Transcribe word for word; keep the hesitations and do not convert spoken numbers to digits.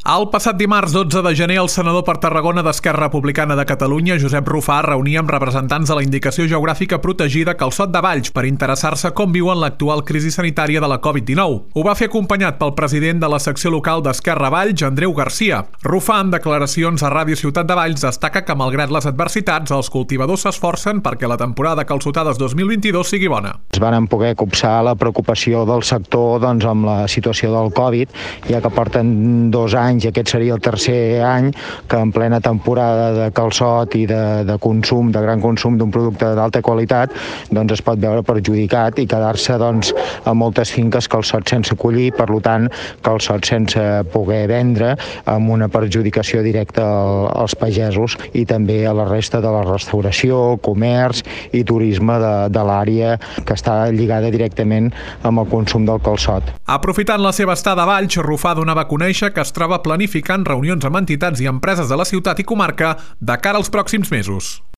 El passat dimarts dotze de gener, el senador per Tarragona d'Esquerra Republicana de Catalunya, Josep Rufà, reunia amb representants de la Indicació Geogràfica Protegida Calçot de Valls per interessar-se com viuen l'actual crisi sanitària de la covid dinou. Ho va fer acompanyat pel president de la secció local d'Esquerra Valls, Andreu Garcia. Rufà, en declaracions a Ràdio Ciutat de Valls, destaca que, malgrat les adversitats, els cultivadors s'esforcen perquè la temporada de calçotades dos mil vint-i-dos sigui bona. Es van poder copsar la preocupació del sector doncs, amb la situació del Covid, ja que porten dos anys i aquest seria el tercer any que en plena temporada de calçot i de, de consum, de gran consum d'un producte d'alta qualitat, doncs es pot veure perjudicat i quedar-se doncs, a moltes finques calçot sense collir, per tant calçot sense poder vendre, amb una perjudicació directa als pagesos i també a la resta de la restauració, comerç i turisme de, de l'àrea que està lligada directament amb el consum del calçot. Aprofitant la seva estada a Valls, Rufà donava a conèixer que es troba planificant reunions amb entitats i empreses de la ciutat i comarca de cara als pròxims mesos.